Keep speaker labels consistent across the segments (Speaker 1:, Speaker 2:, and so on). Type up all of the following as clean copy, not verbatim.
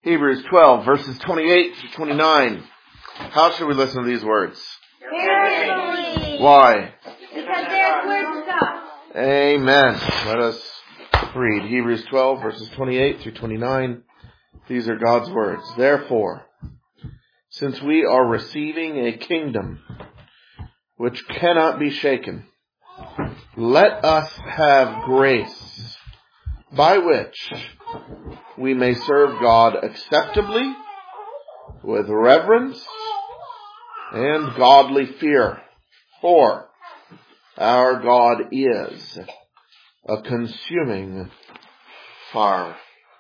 Speaker 1: Hebrews 12, verses 28 to 29. How should we listen to these words?
Speaker 2: Carefully.
Speaker 1: Why?
Speaker 2: Because they're words of God.
Speaker 1: Amen. Let us read Hebrews 12, verses 28 through 29. These are God's words. Therefore, since we are receiving a kingdom which cannot be shaken, let us have grace by which we may serve God acceptably, with reverence and godly fear. For our God is a consuming fire.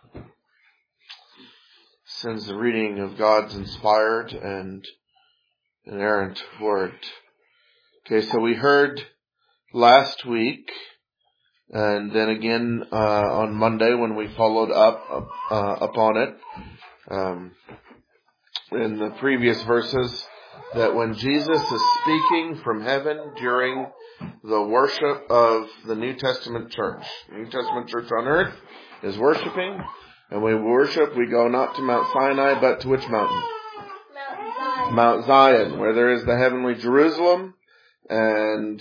Speaker 1: Since the reading of God's inspired and inerrant word. Okay, so we heard last week, and then again on Monday when we followed up upon it, in the previous verses, that when Jesus is speaking from heaven during the worship of the New Testament church, the New Testament church on earth is worshiping, and when we worship, we go not to Mount Sinai, but to which mountain? Mount Zion, where there is the heavenly Jerusalem, and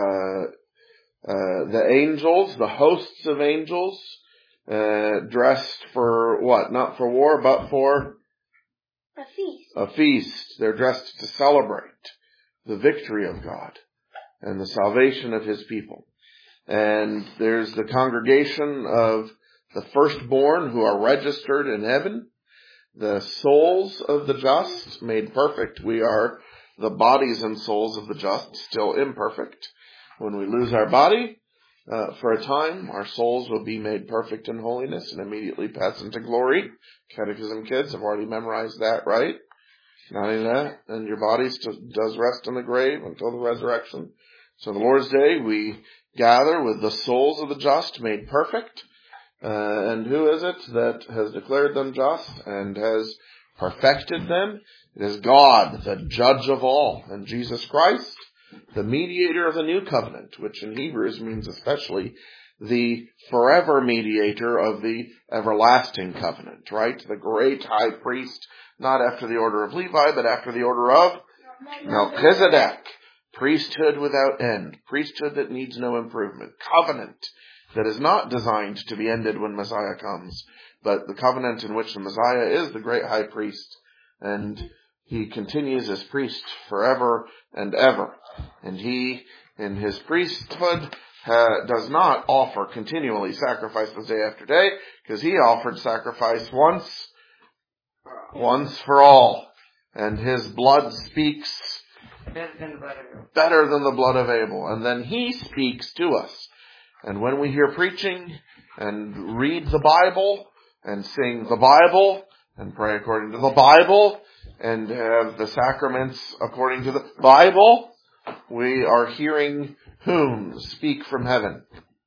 Speaker 1: the angels, the hosts of angels, dressed for what? Not for war, but for
Speaker 2: a feast.
Speaker 1: A feast. They're dressed to celebrate the victory of God and the salvation of His people. And there's the congregation of the firstborn who are registered in heaven, the souls of the just made perfect. We are the bodies and souls of the just, still imperfect. When we lose our body, for a time, our souls will be made perfect in holiness and immediately pass into glory. Catechism kids have already memorized that, right? Not only that, and your body does rest in the grave until the resurrection. So the Lord's Day, we gather with the souls of the just made perfect. And who is it that has declared them just and has perfected them? It is God, the judge of all, and Jesus Christ, the mediator of the new covenant, which in Hebrews means especially the forever mediator of the everlasting covenant, right? The great high priest, not after the order of Levi, but after the order of Melchizedek. Priesthood without end. Priesthood that needs no improvement. Covenant that is not designed to be ended when Messiah comes, but the covenant in which the Messiah is the great high priest. And He continues as priest forever and ever. And He, in His priesthood, does not offer continually sacrifices day after day, because He offered sacrifice once for all. And His blood speaks better than the blood of Abel. And then He speaks to us. And when we hear preaching and read the Bible and sing the Bible and pray according to the Bible and have the sacraments according to the Bible, we are hearing whom speak from heaven?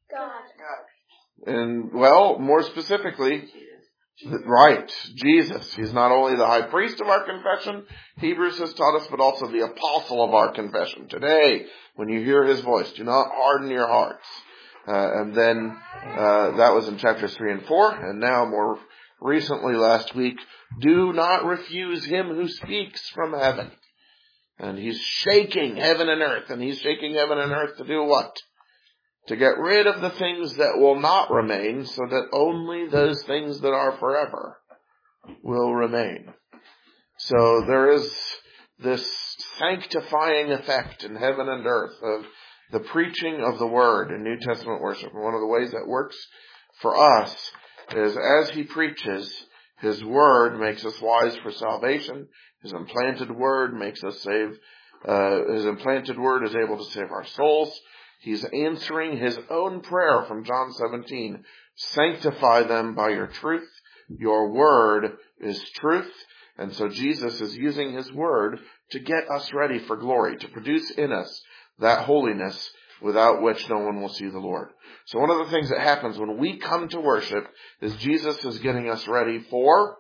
Speaker 2: God.
Speaker 1: And, well, more specifically, right, Jesus. He's not only the high priest of our confession, Hebrews has taught us, but also the apostle of our confession. Today, when you hear His voice, do not harden your hearts. And then that was in chapters 3 and 4. And now more recently last week, do not refuse Him who speaks from heaven. And He's shaking heaven and earth. And He's shaking heaven and earth to do what? To get rid of the things that will not remain, so that only those things that are forever will remain. So there is this sanctifying effect in heaven and earth of the preaching of the Word in New Testament worship. And one of the ways that works for us is as He preaches, His Word makes us wise for salvation. His implanted Word makes us save. His implanted Word is able to save our souls. He's answering His own prayer from John 17. Sanctify them by your truth. Your Word is truth. And so Jesus is using His Word to get us ready for glory, to produce in us that holiness without which no one will see the Lord. So one of the things that happens when we come to worship is Jesus is getting us ready for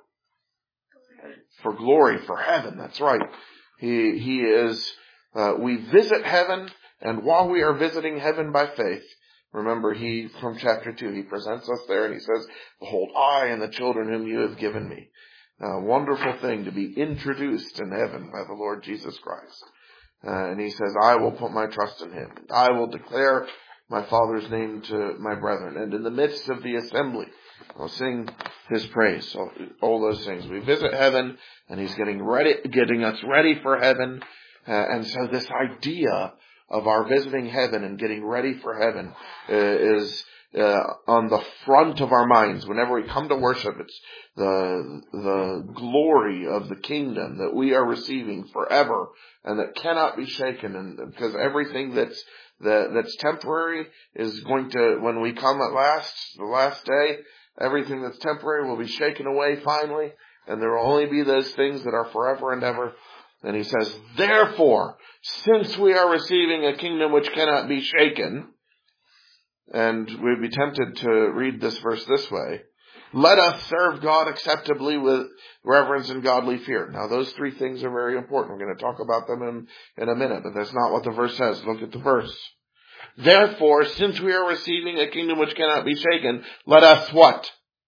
Speaker 1: glory, for heaven. That's right. He is, we visit heaven, and while we are visiting heaven by faith, remember from chapter 2, He presents us there and He says, behold, I and the children whom you have given me. A wonderful thing to be introduced in heaven by the Lord Jesus Christ. And he says, I will put my trust in him. I will declare my Father's name to my brethren. And in the midst of the assembly, I'll sing his praise. So all those things. We visit heaven, and he's getting us ready for heaven. And so this idea of our visiting heaven and getting ready for heaven is on the front of our minds. Whenever we come to worship, it's the glory of the kingdom that we are receiving forever and that cannot be shaken. And because everything that's temporary is going to, when we come at last, the last day, everything that's temporary will be shaken away finally, and there will only be those things that are forever and ever. And he says, therefore, since we are receiving a kingdom which cannot be shaken, and we'd be tempted to read this verse this way, let us serve God acceptably with reverence and godly fear. Now, those three things are very important. We're going to talk about them in a minute, but that's not what the verse says. Look at the verse. Therefore, since we are receiving a kingdom which cannot be shaken, let us what?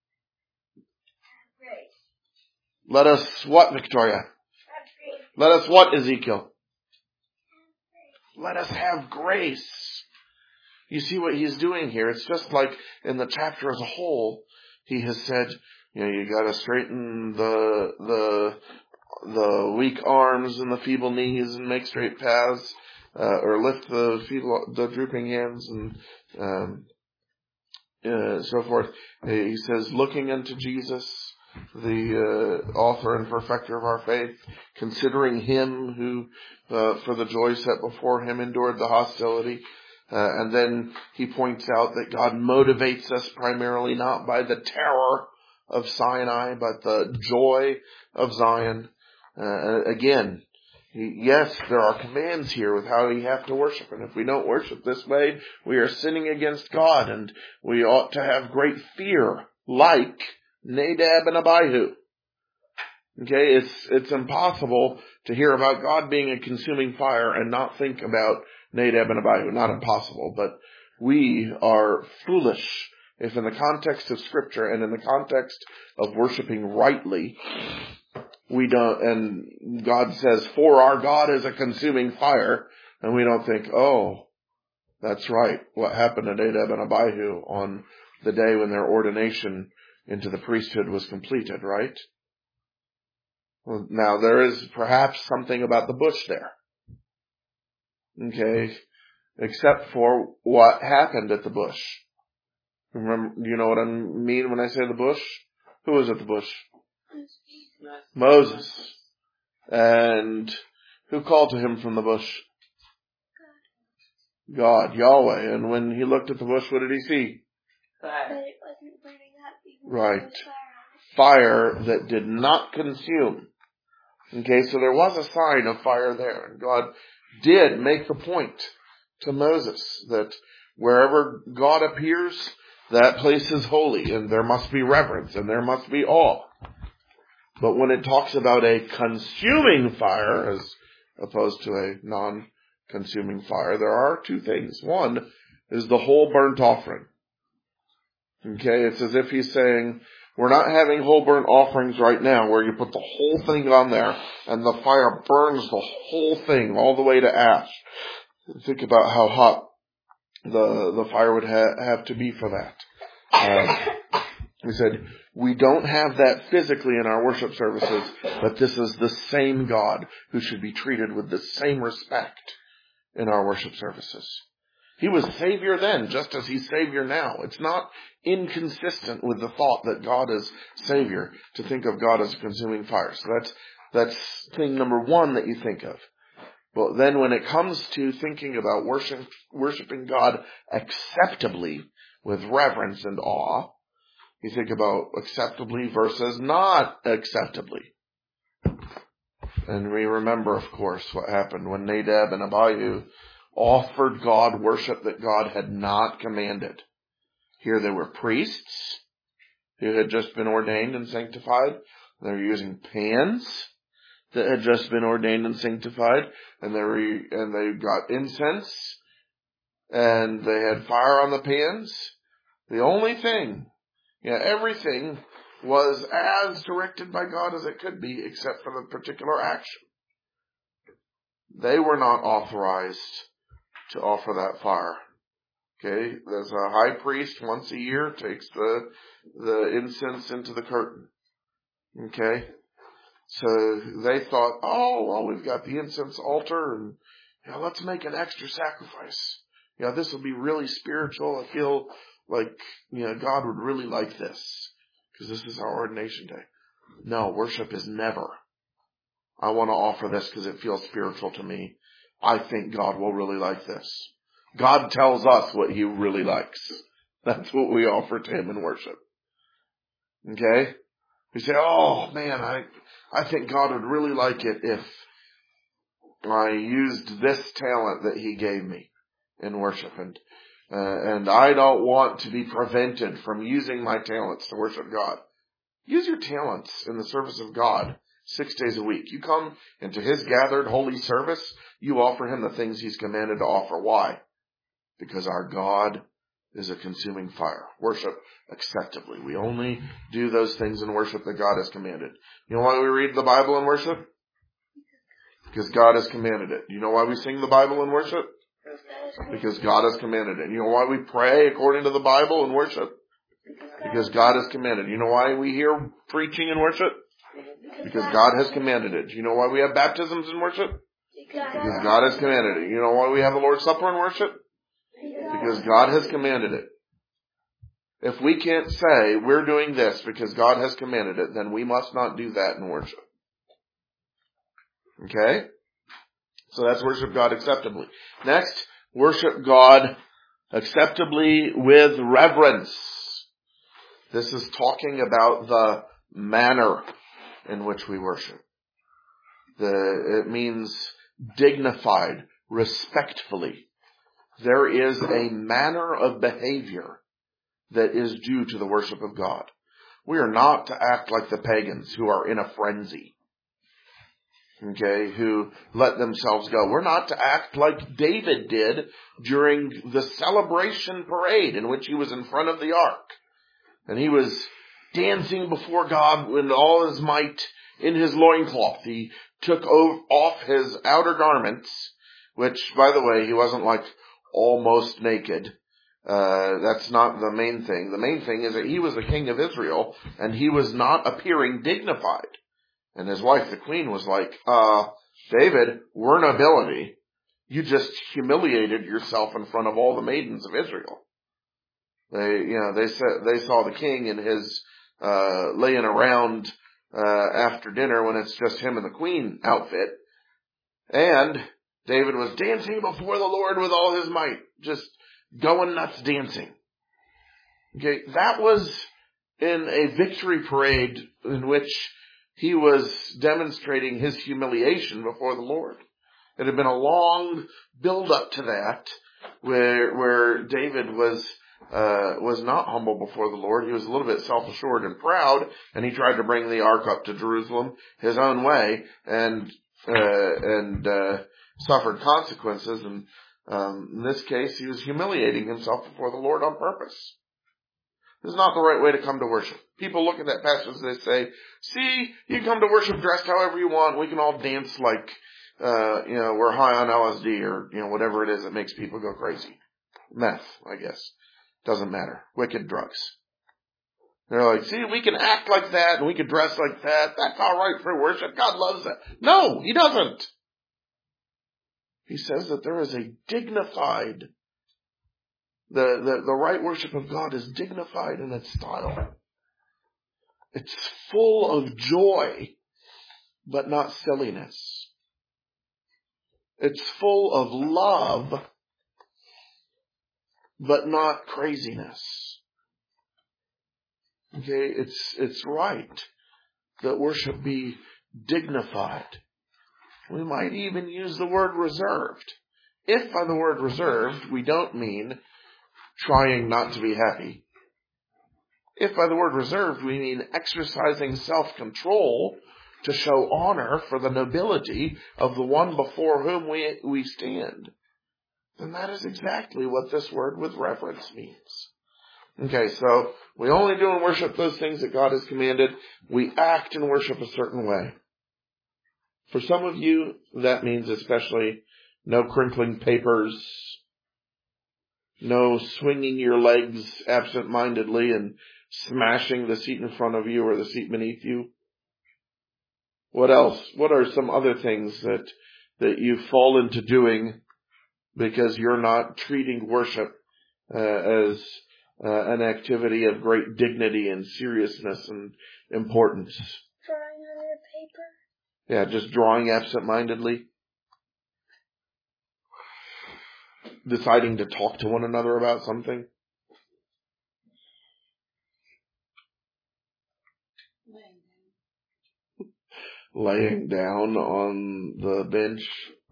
Speaker 1: Let us what, Victoria? Let us what, Ezekiel? Let us have grace. You see what he's doing here? It's just like in the chapter as a whole, he has said, you got to straighten the weak arms and the feeble knees and make straight paths, or lift the drooping hands and so forth. He says, looking unto Jesus, the author and perfecter of our faith, considering him who, for the joy set before him, endured the hostility. And then he points out that God motivates us primarily not by the terror of Sinai, but the joy of Zion. Again, yes, there are commands here with how we have to worship. And if we don't worship this way, we are sinning against God. And we ought to have great fear, like Nadab and Abihu. Okay, it's impossible to hear about God being a consuming fire and not think about Nadab and Abihu. Not impossible, but we are foolish if in the context of Scripture and in the context of worshiping rightly, we don't, and God says, for our God is a consuming fire, and we don't think, oh, that's right, what happened to Nadab and Abihu on the day when their ordination into the priesthood was completed, right? Well, now, there is perhaps something about the bush there. Okay, except for what happened at the bush. Remember, do you know what I mean when I say the bush? Who was at the bush? Moses. And who called to him from the bush? God, Yahweh. And when he looked at the bush, what did he see?
Speaker 2: Fire. But it wasn't burning up.
Speaker 1: Right. Fire that did not consume. Okay, so there was a sign of fire there. And God did make the point to Moses that wherever God appears, that place is holy, and there must be reverence, and there must be awe. But when it talks about a consuming fire, as opposed to a non-consuming fire, there are two things. One is the whole burnt offering. Okay, it's as if he's saying, we're not having whole burnt offerings right now where you put the whole thing on there and the fire burns the whole thing all the way to ash. Think about how hot the fire would have to be for that. We said, we don't have that physically in our worship services, but this is the same God who should be treated with the same respect in our worship services. He was Savior then, just as He's Savior now. It's not inconsistent with the thought that God is Savior to think of God as a consuming fire. So that's thing number one that you think of. But then when it comes to thinking about worshiping God acceptably with reverence and awe, you think about acceptably versus not acceptably. And we remember, of course, what happened when Nadab and Abihu offered God worship that God had not commanded. Here they were priests who had just been ordained and sanctified. They were using pans that had just been ordained and sanctified, and they got incense, and they had fire on the pans. The only thing, everything was as directed by God as it could be, except for the particular action. They were not authorized to offer that fire. Okay, there's a high priest once a year takes the incense into the curtain. Okay, so they thought, oh, well, we've got the incense altar, and let's make an extra sacrifice. This will be really spiritual. I feel like God would really like this because this is our ordination day. No, worship is never, I want to offer this because it feels spiritual to me. I think God will really like this. God tells us what He really likes. That's what we offer to Him in worship. Okay? We say, oh man, I think God would really like it if I used this talent that He gave me in worship. And I don't want to be prevented from using my talents to worship God. Use your talents in the service of God 6 days a week. You come into His gathered holy service, you offer Him the things He's commanded to offer. Why? Because our God is a consuming fire. Worship acceptably. We only do those things in worship that God has commanded. You know why we read the Bible in worship? Because God has commanded it. You know why we sing the Bible in worship? Because God has commanded it. You know why we pray according to the Bible in worship? Because God has commanded it. You know why we hear preaching in worship? Because God has commanded it. You know why we have baptisms in worship? Because God has commanded it. You know why we have the Lord's Supper in worship? Because God has commanded it. If we can't say we're doing this because God has commanded it, then we must not do that in worship. Okay? So that's worship God acceptably. Next, worship God acceptably with reverence. This is talking about the manner in which we worship. It means dignified, respectfully. There is a manner of behavior that is due to the worship of God. We are not to act like the pagans who are in a frenzy. Okay, who let themselves go. We're not to act like David did during the celebration parade in which he was in front of the ark. And he was dancing before God with all his might in his loincloth. He took off his outer garments, which, by the way, he wasn't like almost naked. That's not the main thing. The main thing is that he was the king of Israel, and he was not appearing dignified. And his wife, the queen, was like, David, we're nobility. You just humiliated yourself in front of all the maidens of Israel. They saw the king in his, laying around, after dinner when it's just him and the queen outfit. And David was dancing before the Lord with all his might. Just going nuts dancing. Okay, that was in a victory parade in which he was demonstrating his humiliation before the Lord. It had been a long build up to that, where David was not humble before the Lord. He was a little bit self-assured and proud, and he tried to bring the ark up to Jerusalem his own way, and suffered consequences. And in this case, he was humiliating himself before the Lord on purpose. This is not the right way to come to worship. People look at that passage and they say, see, you can come to worship dressed however you want. We can all dance like, we're high on LSD or, whatever it is that makes people go crazy. Meth, I guess. Doesn't matter. Wicked drugs. They're like, see, we can act like that and we can dress like that. That's all right for worship. God loves that. No, He doesn't. He says that there is a dignified, the right worship of God is dignified in its style. It's full of joy, but not silliness. It's full of love, but not craziness. Okay, it's right that worship be dignified. We might even use the word reserved. If by the word reserved we don't mean trying not to be happy. If by the word reserved we mean exercising self-control to show honor for the nobility of the one before whom we stand, then that is exactly what this word with reverence means. Okay, so we only do in worship those things that God has commanded. We act in worship a certain way. For some of you, that means especially no crinkling papers, no swinging your legs absent-mindedly and smashing the seat in front of you or the seat beneath you. What else? What are some other things that you fall into doing because you're not treating worship as an activity of great dignity and seriousness and importance?
Speaker 2: Drawing on your paper.
Speaker 1: Yeah, just drawing absent-mindedly. Deciding to talk to one another about something. Laying down on the bench.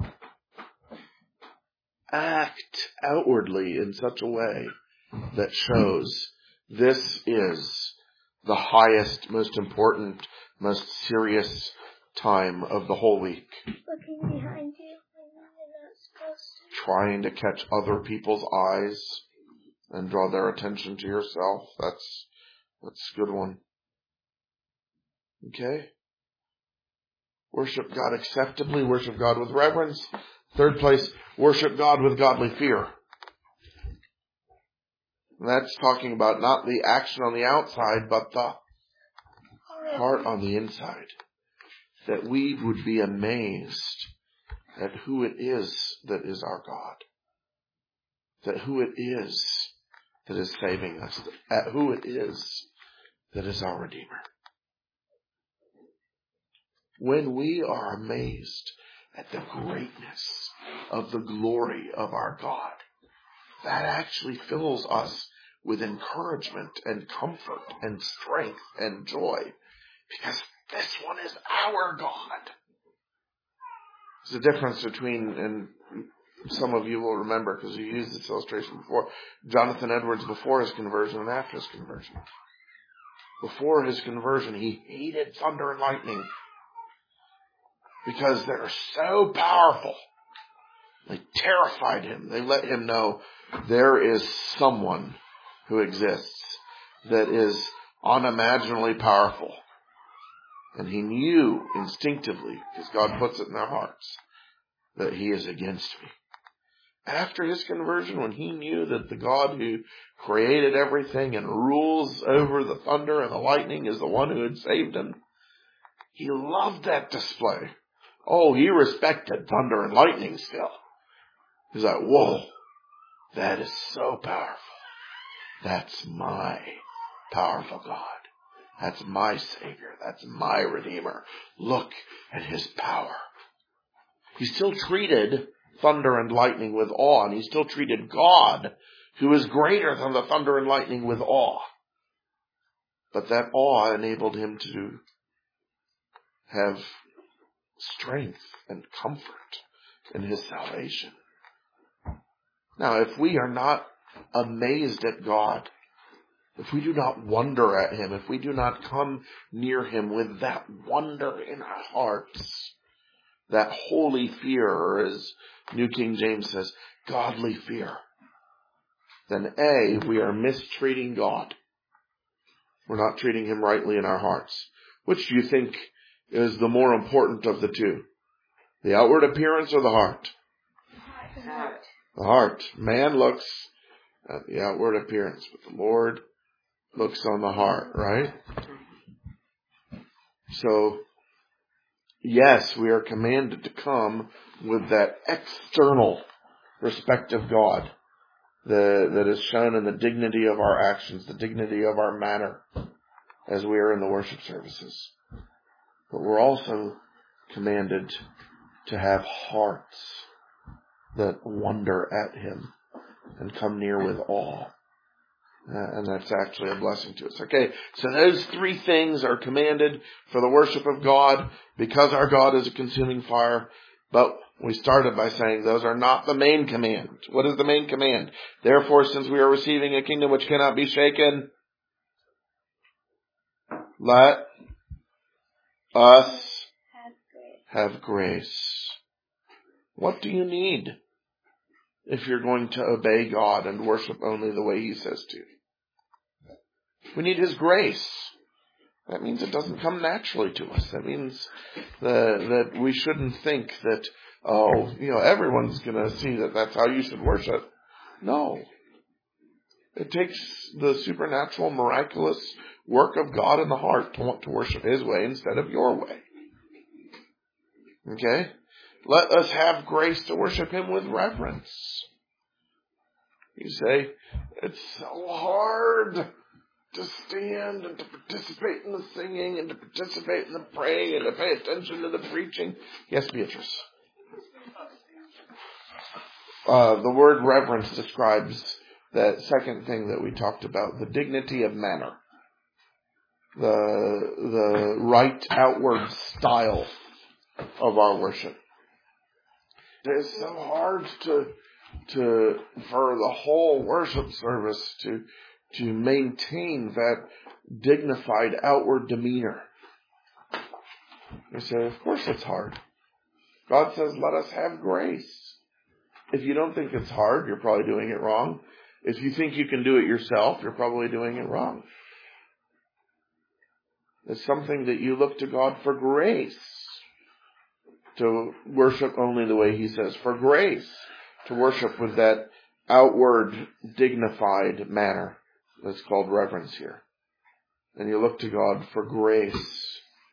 Speaker 1: Act outwardly in such a way that shows this is the highest, most important, most serious time of the whole week.
Speaker 2: Looking behind you when you're not supposed to.
Speaker 1: Trying to catch other people's eyes and draw their attention to yourself. That's a good one. Okay? Worship God acceptably, worship God with reverence. Third place, worship God with godly fear. And that's talking about not the action on the outside, but the heart on the inside. That we would be amazed at who it is that is our God. That who it is that is saving us. At who it is that is our Redeemer. When we are amazed at the greatness of the glory of our God, that actually fills us with encouragement and comfort and strength and joy, because this one is our God. There's a difference between, and some of you will remember because you used this illustration before, Jonathan Edwards before his conversion and after his conversion. Before his conversion, he hated thunder and lightning because they're so powerful. They terrified him. They let him know there is someone who exists that is unimaginably powerful. And he knew instinctively, because God puts it in their hearts, that he is against me. After his conversion, when he knew that the God who created everything and rules over the thunder and the lightning is the one who had saved him, he loved that display. Oh, he respected thunder and lightning still. He's like, whoa, that is so powerful. That's my powerful God. That's my Savior. That's my Redeemer. Look at his power. He still treated thunder and lightning with awe, and he still treated God, who is greater than the thunder and lightning, with awe. But that awe enabled him to have strength and comfort in his salvation. Now, if we are not amazed at God, if we do not wonder at him, if we do not come near him with that wonder in our hearts, that holy fear, or as New King James says, godly fear, then A, we are mistreating God. We're not treating him rightly in our hearts. Which do you think is the more important of the two? The outward appearance or the heart?
Speaker 2: The heart.
Speaker 1: The heart. Man looks at the outward appearance, but the Lord looks on the heart, right? So, yes, we are commanded to come with that external respect of God that is shown in the dignity of our actions, the dignity of our manner as we are in the worship services. But we're also commanded to have hearts that wonder at him and come near with awe. And that's actually a blessing to us. Okay, so those three things are commanded for the worship of God because our God is a consuming fire. But we started by saying those are not the main command. What is the main command? Therefore, since we are receiving a kingdom which cannot be shaken, let us have grace. What do you need if you're going to obey God and worship only the way he says to? We need His grace. That means it doesn't come naturally to us. That means that we shouldn't think that, everyone's going to see that that's how you should worship. No. It takes the supernatural, miraculous work of God in the heart to want to worship His way instead of your way. Okay? Let us have grace to worship Him with reverence. You say, it's so hard to stand and to participate in the singing and to participate in the praying and to pay attention to the preaching. Yes, Beatrice. The word reverence describes that second thing that we talked about, the dignity of manner. The right outward style of our worship. It's so hard for the whole worship service to maintain that dignified outward demeanor. You say, of course it's hard. God says, let us have grace. If you don't think it's hard, you're probably doing it wrong. If you think you can do it yourself, you're probably doing it wrong. It's something that you look to God for grace to worship only the way He says. For grace to worship with that outward, dignified manner. That's called reverence here. And you look to God for grace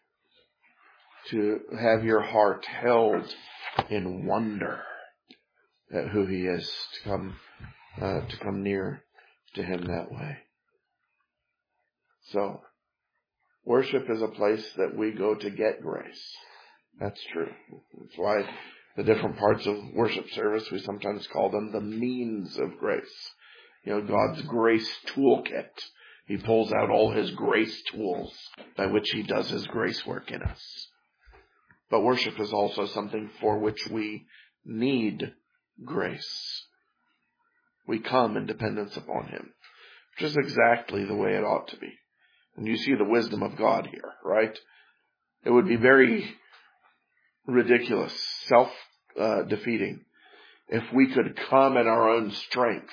Speaker 1: to have your heart held in wonder at who He is, to come near to Him that way. So, worship is a place that we go to get grace. That's true. That's why the different parts of worship service, we sometimes call them the means of grace. God's grace toolkit. He pulls out all His grace tools by which He does His grace work in us. But worship is also something for which we need grace. We come in dependence upon Him, which is exactly the way it ought to be. And you see the wisdom of God here, right? It would be very ridiculous, self-defeating, if we could come in our own strength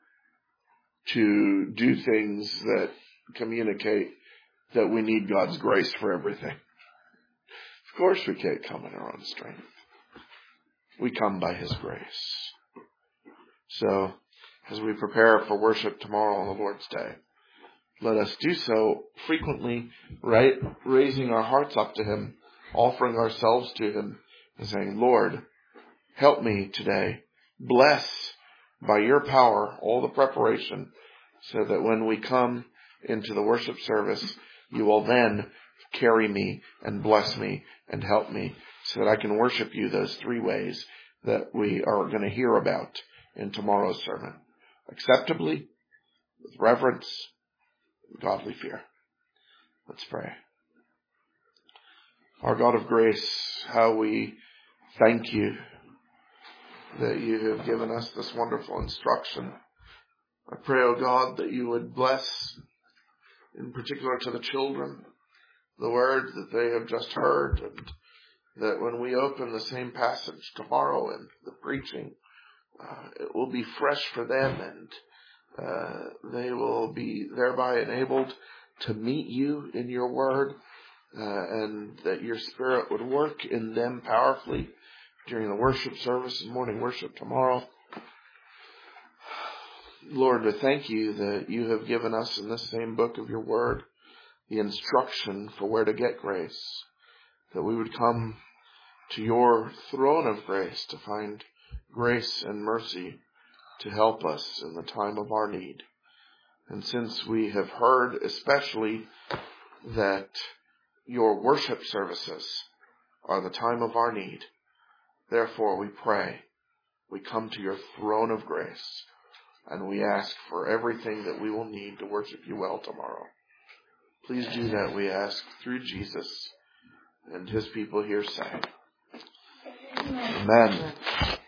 Speaker 1: to do things that communicate that we need God's grace for everything. Of course we can't come in our own strength. We come by His grace. So, as we prepare for worship tomorrow on the Lord's Day, let us do so frequently, right? Raising our hearts up to Him, offering ourselves to Him, and saying, Lord, help me today. Bless by your power all the preparation, so that when we come into the worship service, you will then carry me and bless me and help me, so that I can worship you those three ways that we are going to hear about in tomorrow's sermon. Acceptably, with reverence, and godly fear. Let's pray. Our God of grace, how we thank you that you have given us this wonderful instruction. I pray, O God, that you would bless, in particular to the children, the word that they have just heard, and that when we open the same passage tomorrow in the preaching, it will be fresh for them, and they will be thereby enabled to meet you in your word, and that your Spirit would work in them powerfully during the worship service and morning worship tomorrow. Lord, we thank you that you have given us in this same book of your word the instruction for where to get grace, that we would come to your throne of grace to find grace and mercy to help us in the time of our need. And since we have heard especially that your worship services are the time of our need, therefore we pray, we come to your throne of grace, and we ask for everything that we will need to worship you well tomorrow. Please do that, we ask, through Jesus, and his people here say, Amen.